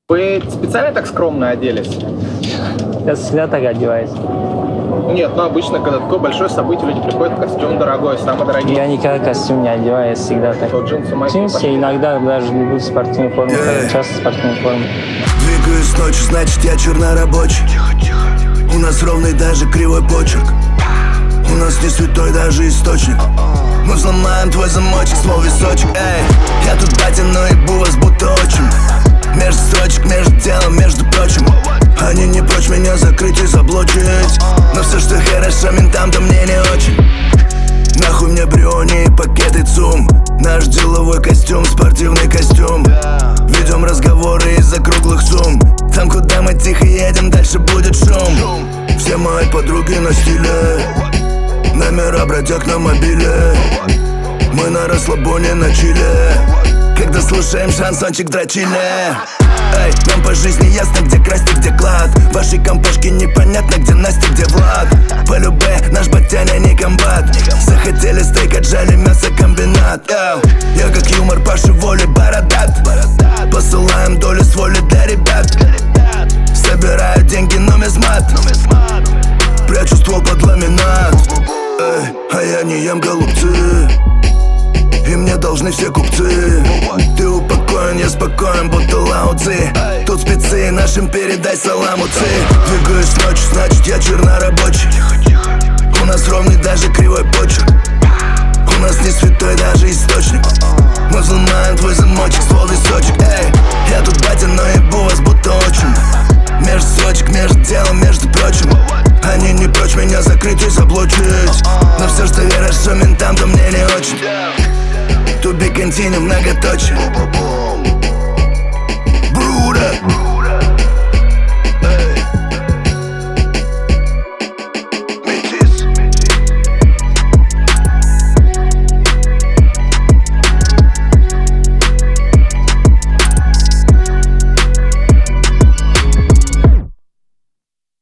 Вы специально так скромно оделись? Я всегда так одеваюсь. Нет, ну обычно, когда такое большое событие, люди приходят, костюм дорогой, самый дорогой. Я никогда костюм не одеваю, я всегда так. Вот джинсы, майки, Джинсы, пошли. иногда даже люблю спортивную форму, часто спортивную форму. Двигаюсь ночью, значит я чернорабочий. У нас ровный даже кривой почерк. У нас не святой даже источник. Мы взломаем твой замочек, ствол височек. Эй, я тут батя, но ебу вас будто отчим. Между строчек, между делом, между прочим. Они не прочь меня закрыть и заблочить. Но все, что хорошо ментам, то мне не очень. Нахуй мне бриони и пакеты ЦУМ. Наш деловой костюм, спортивный костюм. Ведем разговоры из-за круглых сумм. Там, куда мы тихо едем, дальше будет шум. Все мои подруги на стиле. Номера бродяг на мобиле. Мы на расслабоне на чиле. Когда слушаем шансончик дрочили. Эй, нам по жизни ясно, где красть и где клад. Вашей компашке непонятно, где Настя, где Влад. По любе наш батяня не комбат. Захотели стейк, отжали мясокомбинат. Я как юмор Паши Воли бородат. Посылаем долю с воли для ребят. Собираю деньги нумизмат. Прячу ствол под ламинат. Эй, а я не ем голубцы. И мне должны все купцы. Ты упокоен, я спокоен, будто лаудзи. Тут спецы, нашим передай салам уцы. Двигаюсь ночью, значит я чернорабочий. У нас ровный даже кривой почерк. У нас не святой даже источник. Мы взломаем твой замочек, ствол височек. Эй,